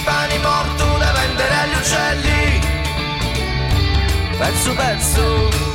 pani morto da vendere agli uccelli. Pezzo pezzo